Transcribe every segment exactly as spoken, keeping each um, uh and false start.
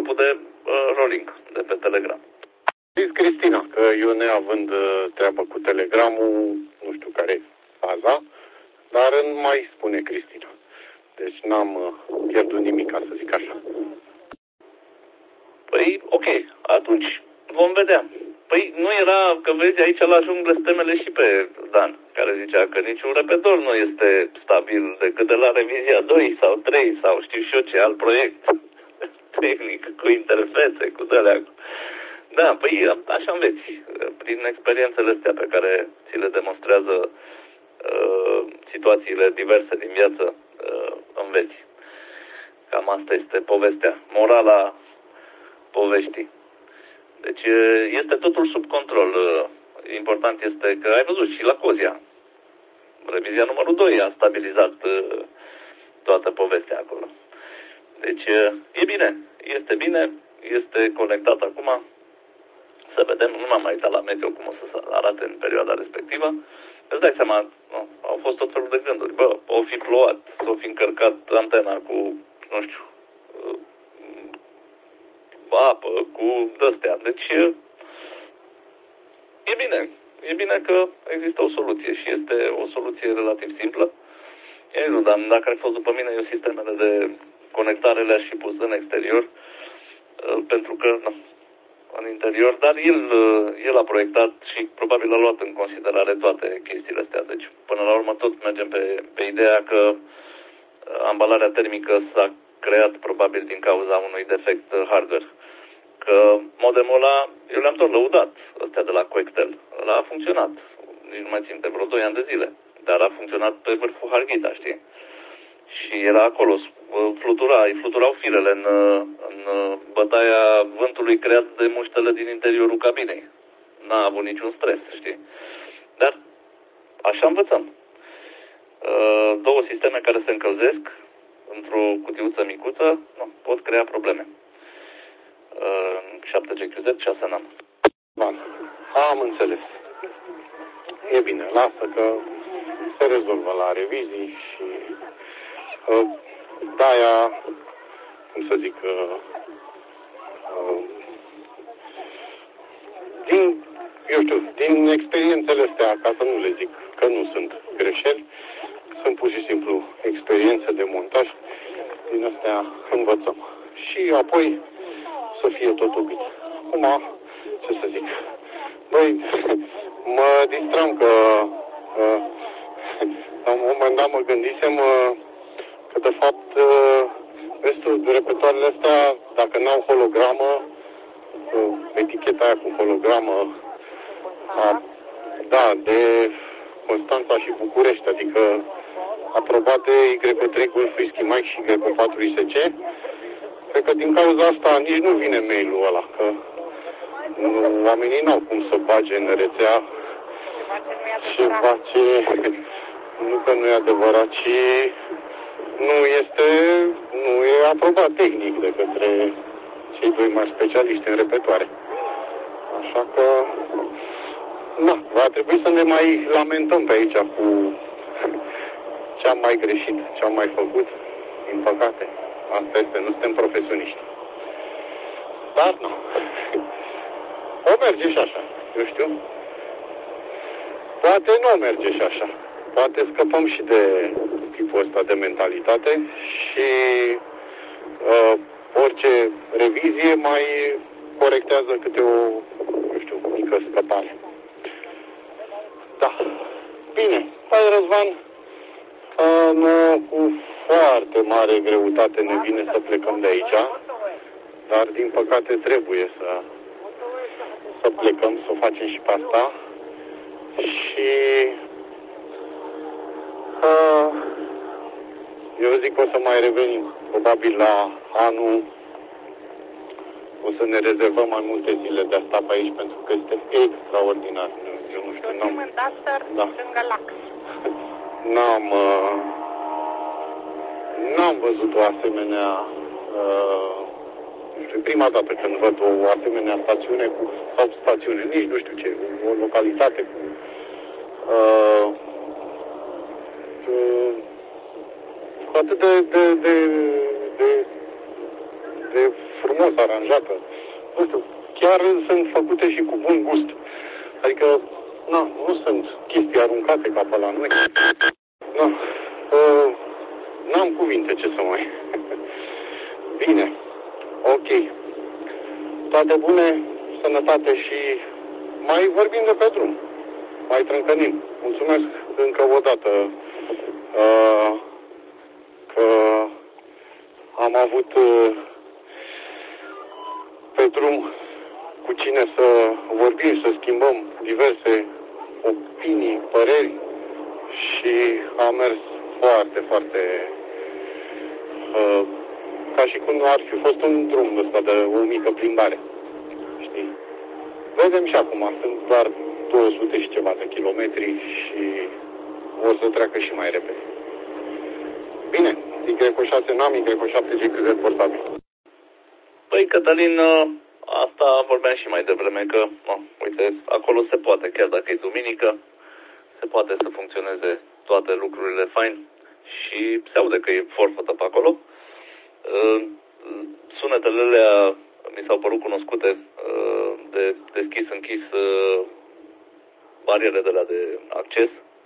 grupul de uh, rolling de pe Telegram. Știți, Cristina, că eu neavând uh, treabă cu Telegramul, nu știu care e faza, dar nu mai spune Cristina. Deci n-am uh, pierdut nimic, ca să zic așa. Păi, ok, atunci vom vedea. Păi nu era, că vezi, aici la junglă temele și pe Dan, care zicea că niciun repedor nu este stabil decât de la revizia doi sau trei sau știu și eu ce, alt proiect tehnic, cu interfețe, cu de-alea. Da, păi așa înveți, prin experiențele astea pe care ți le demonstrează uh, situațiile diverse din viață, uh, înveți. Cam asta este povestea, morala poveștii. Deci este totul sub control. Important este că ai văzut și la Cozia. Revizia numărul doi a stabilizat toată povestea acolo. Deci e bine. Este bine. Este conectat acum. Să vedem. Nu m-am mai uitat la meteo cum o să arate în perioada respectivă. Îți dai seama, nu, au fost tot felul de gânduri. Bă, o fi plouat, s-o fi încărcat antena cu, nu știu, apă, cu de-astea. Deci e bine. E bine că există o soluție și este o soluție relativ simplă. Eu nu, dar dacă ar fi fost după mine, eu sistemele de conectare le-aș fi pus în exterior, pentru că, nu, în interior, dar el, el a proiectat și probabil a luat în considerare toate chestiile astea. Deci, până la urmă, tot mergem pe, pe ideea că ambalarea termică s-a creat probabil din cauza unui defect hardware. Că modemul ăla, eu le-am tot lăudat, ăstea de la Coectel. Ăla a funcționat, nici nu mai țin, de vreo doi ani de zile. Dar a funcționat pe vârful Harghita, știi? Și era acolo, flutura, îi fluturau firele în, în bătaia vântului creat de muștele din interiorul cabinei. N-a avut niciun stres, știi? Dar așa învățăm. Două sisteme care se încălzesc într-o cutiuță micuță, nu, pot crea probleme. șapte G Q Z, șase nano. Bun, am înțeles. E bine, lasă că se rezolvă la revizii și uh, de-aia, cum să zic, uh, uh, din, eu știu, din experiențele astea, ca să nu le zic că nu sunt greșeli, sunt pur și simplu experiențe de montaj, din astea învățăm. Și apoi să fie totul bine. Acum, ce să zic, băi, mă distram că uh, la un moment dat mă gândisem uh, că de fapt uh, restul de repetoarele astea, dacă n-au hologramă, uh, eticheta aia cu hologramă, a, da, de Constanța și București, adică aprobat de Y trei Golf Whisky Mike și Y patru I S C, cred că din cauza asta nici nu vine mail-ul ăla, că nu, oamenii n-au cum să bage în rețea ceva ce nu că nu e adevărat, ci nu este, nu e aprobat tehnic de către cei doi mari specialiști în repetoare. Așa că, na, va trebui să ne mai lamentăm pe aici cu ce am mai greșit, ce am mai făcut, din păcate. Asta este, nu suntem profesioniști. Dar nu. O merge și așa, eu știu. Poate nu merge și așa. Poate scăpăm și de tipul ăsta de mentalitate și uh, orice revizie mai corectează câte o, nu știu, mică scăpare. Da. Bine. Păi, Răzvan, uh, nu, cu foarte mare greutate ne vine să plecăm de aici, dar din păcate trebuie să, să plecăm, să o facem și pe asta. Și uh, eu zic că o să mai revenim. Probabil la anul o să ne rezervăm mai multe zile de asta pe aici, pentru că este extraordinar. Eu nu știu, n-am... Da. N-am... Uh, n-am văzut o asemenea... Uh, nu știu, prima dată când văd o asemenea stațiune cu... sau stațiune, nici nu știu ce, o localitate cu... Uh, uh, cu atât de, de, de, de, de frumos aranjată. Nu știu, chiar sunt făcute și cu bun gust. Adică, na, nu sunt chestii aruncate ca pe la noi. Na, uh, n-am cuvinte ce să mai... Bine, ok. Toate bune, sănătate și mai vorbim de pe drum. Mai trâncănim. Mulțumesc încă o dată uh, că am avut uh, pe drum cu cine să vorbim, să schimbăm diverse opinii, păreri și a mers foarte, foarte uh, ca și cum ar fi fost un drum ăsta de o mică plimbare. Știi? Vedem și acum, sunt doar două sute și ceva de kilometri și o să treacă și mai repede. Bine, Y șase n-am, Y șapte G Q Z portabil. Păi, Cătălin, asta vorbeam și mai devreme, că, no, uite, acolo se poate, chiar dacă e duminică, se poate să funcționeze toate lucrurile fain și se aude că e forfătă pe acolo. Sunetele alea mi s-au părut cunoscute, de deschis-închis bariere de la de acces.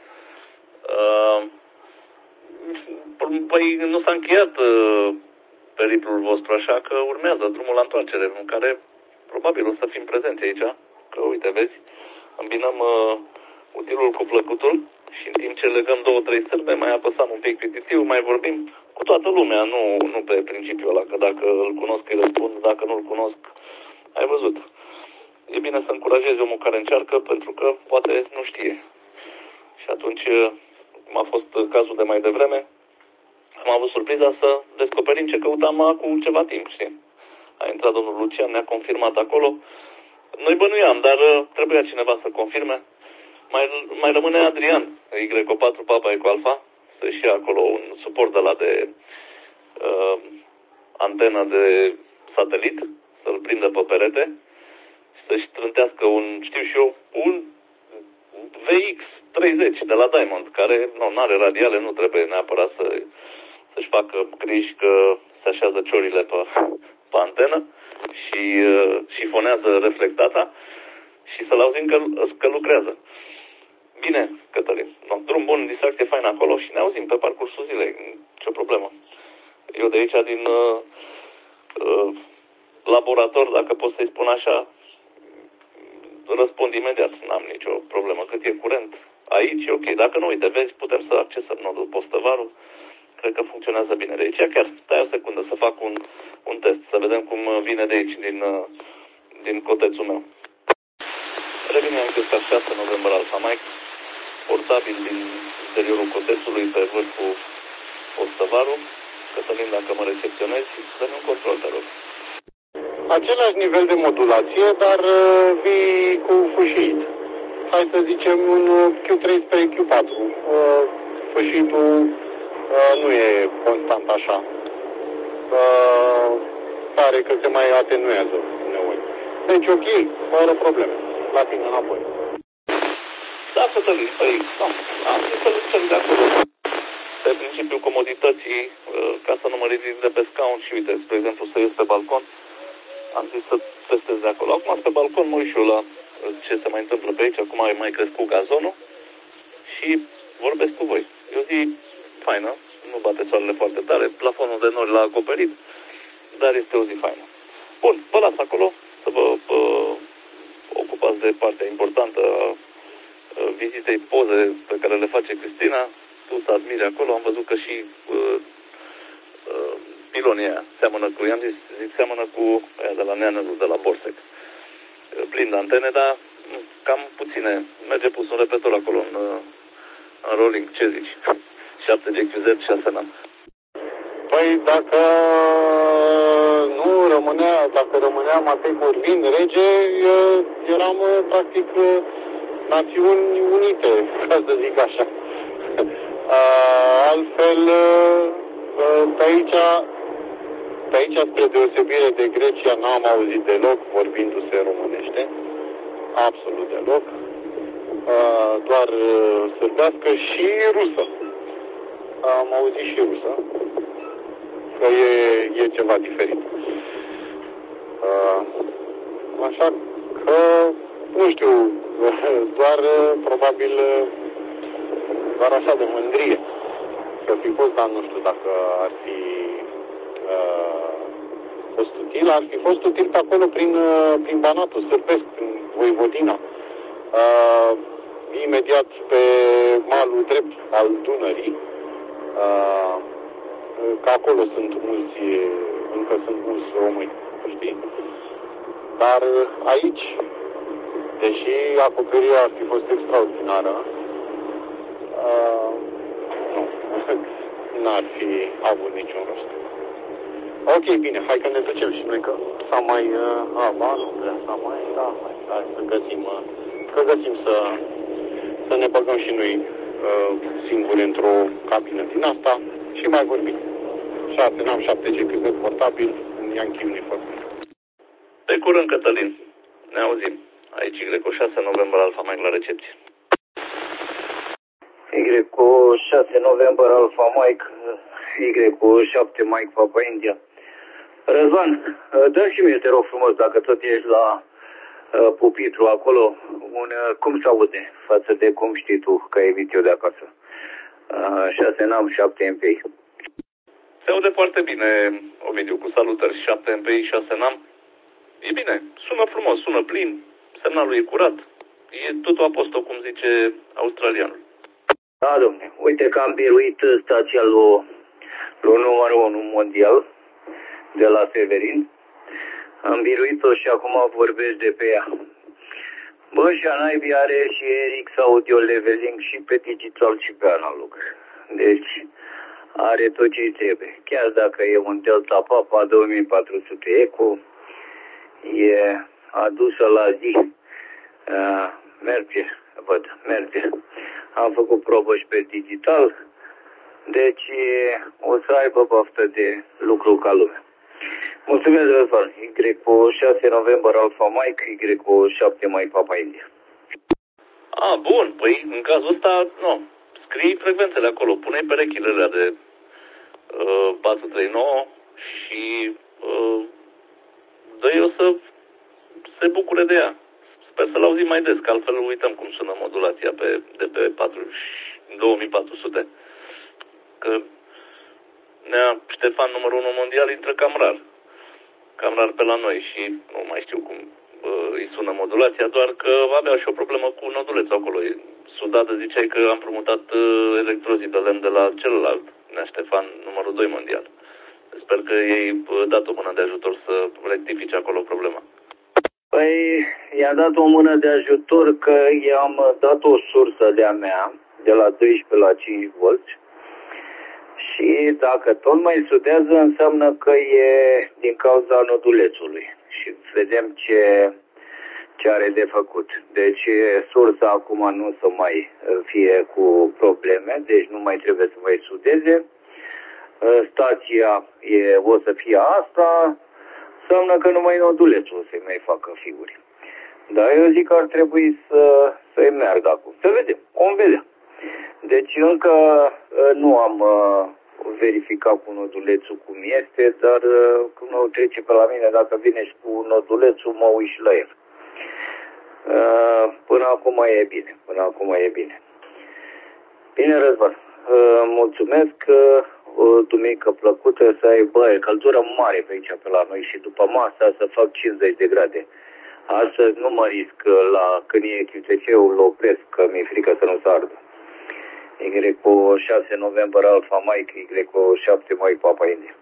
Păi nu s-a încheiat periplul vostru, așa că urmează drumul la întoarcere, în care probabil o să fim prezenți aici, că uite, vezi, îmbinăm uh, utilul cu plăcutul și în timp ce legăm două, trei sârbe, mai apăsăm un pic pititiu, mai vorbim cu toată lumea, nu, nu pe principiul ăla, că dacă îl cunosc îi răspund, dacă nu îl cunosc, ai văzut. E bine să încurajezi omul care încearcă, pentru că poate nu știe. Și atunci, cum a fost cazul de mai devreme, am avut surpriza să descoperim ce căutam acum ceva timp, știi? A intrat domnul Lucian, ne-a confirmat acolo. Noi bănuiam, dar trebuia cineva să confirme. Mai, mai rămâne Adrian, Y patru Papa Eco Alpha, să-și ia acolo un suport de la de uh, antenă de satelit, să-l prindă pe perete, să-și trântească un, știu și eu, un V X treizeci de la Diamond, care nu are radiale, nu trebuie neapărat să, să-și facă griji că se așează ciorile pe, pe antenă și uh, șifonează reflectata și să-l auzim că, că lucrează. Bine, Cătălin, no, drum bun, distracție faină acolo și ne auzim pe parcursul zilei, ce problemă. Eu de aici, din uh, uh, laborator, dacă pot să-i spun așa, răspund imediat, n-am nicio problemă. Cât e curent aici, e ok. Dacă nu, uite, vezi, putem să accesăm nodul Postăvaru. Cred că funcționează bine de aici. Chiar stai o secundă să fac un, un test, să vedem cum vine de aici, din, din cotețul meu. Revine în Chesca șase November Alpha Mike, portabil din interiorul cotețului pe vârful Postăvaru. Cătălin, dacă mă recepționezi, dă-mi un control, te rog. Același nivel de modulație, dar uh, vii cu fâșit. Hai să zicem un Q trei spre Q patru. Uh, fâșitul uh, nu e constant așa. Uh, pare că se mai atenuează uneori. Deci ok, fără probleme. La tine înapoi. Da, Cătălin, păi, da, am zis să lucrăm de acolo. Pe principiul comodității, uh, ca să nu mă ridic de pe scaun și uite, spre exemplu, să ies pe balcon, am zis să testez de acolo. Acum pe balcon mă uit și eu la ce se mai întâmplă pe aici. Acum ai mai crescut gazonul și vorbesc cu voi. E o zi faină, nu bate soarele foarte tare, plafonul de nori l-a acoperit, dar este o zi faină. Bun, vă las acolo să vă uh, ocupați de partea importantă a uh, vizitei, poze pe care le face Cristina. Tu să admiri acolo, am văzut că și uh, uh, pilonii aia seamănă cu, i-am zis, zic, seamănă cu aia de la Neanelu, de la Borsec. Plin de antene, dar cam puține. Merge pus un repetor acolo în, în rolling, ce zici? șapte G Q Z, șase N A M. Păi dacă nu rămânea, dacă rămâneam atât Corvin rege, eram practic Națiuni Unite, ca să zic așa. Altfel, pe aici, pe aici, spre deosebire de Grecia, n-am auzit deloc vorbindu-se românește. Absolut deloc. Doar sârbească și rusă. Am auzit și rusă. Că e, e ceva diferit. Așa că, nu știu, doar probabil doar așa de mândrie să fi fost, dar nu știu dacă ar fi uh, fost util. Ar fi fost util pe acolo prin, uh, prin Banatul Sârbesc, prin Voivodina. Uh, imediat pe malul drept al Dunării, uh, că acolo sunt mulți, încă sunt mulți români, știi? Dar aici, deși acoperirea ar fi fost extraordinară, uh, nu, n-ar fi avut niciun rost. Ok, bine, hai că ne ducem și noi, că s-a mai, uh, a, ba, nu vrea, s-a mai, da, hai, hai să găsim, uh, că găsim să, să ne băgăm și noi uh, singuri într-o cabină din asta și mai vorbim. șase, n-am șapte G cât de portabil în Yankee Uniform. Pe curând, Cătălin. Ne auzim. Aici Y cu șase November Alfa Mike la recepție. Y cu șase November Alfa Mike, Y cu șapte Mike Papa India. Răzvan, dă și mie, te rog frumos, dacă tot ești la uh, pupitru acolo, un, uh, cum se aude față de cum știi tu că ai eu de acasă. Uh, șase N A M, șapte M P I. Se aude foarte bine, Ovidiu, cu salutări. șapte M P I, șase N A M. E bine, sună frumos, sună plin, semnalul e curat. E totul aposto, cum zice australianul. Da, domne, uite că am biruit stația lui, lui numărul unu mondial de la Severin. Am biruit-o și acum vorbesc de pe ea. Bă, și Anaibi are și Eric Audio Leveling și pe digital și pe analog. Deci are tot ce-i trebuie. Chiar dacă e un Delta Papa două mii patru sute Eco, e adusă la zi. Uh, merge, văd, merge. Am făcut probă și pe digital, deci o să aibă baftă de lucru ca lumea. Mulțumesc, Răzvan. Y cu șase November Alfa Mike, Y cu șapte Mike Papa India. A, bun, păi în cazul ăsta, nu, scrii frecvențele acolo, pune perechile alea de uh, patru trei nouă și uh, dă-i o să se bucure de ea. Sper să-l auzim mai des, că altfel uităm cum sună modulația pe, de pe două mii patru sute. Că Nea Ștefan, numărul unu mondial, intră cam rar. Cam rar pe la noi și nu mai știu cum uh, îi sună modulația, doar că aveau și o problemă cu nodulețul acolo. Sudată ziceai că am promutat uh, electrozii de lemn de la celălalt, Nea Ștefan, numărul doi mondial. Sper că ei uh, dat o mână de ajutor să rectifice acolo problema. Păi, i-am dat o mână de ajutor că i-am dat o sursă de-a mea, de la doisprezece la cinci volți. Și dacă tot mai sudează, înseamnă că e din cauza nodulețului. Și vedem ce, ce are de făcut. Deci sursa acum nu să mai fie cu probleme, deci nu mai trebuie să mai sudeze. Stația e, o să fie asta, înseamnă că numai nodulețul o să-i mai facă figuri. Dar eu zic că ar trebui să, să-i meargă acum. Să vedem, vom vedea. Deci încă nu am verificat cu nodulețul cum este, dar când o trece pe la mine, dacă vine și cu nodulețul, mă uit și la el. Până acum e bine, până acum e bine. Bine, Răzvan, mulțumesc, duminică plăcută, să ai, bă, e căldură mare pe aici pe la noi și după masa să fac cincizeci de grade. Astăzi nu mă risc la când e Q T C-ul, îl opresc, că mi-e frică să nu se ardă. Y cu șase November Alfa Mike, Y cu șapte Mike Papa India.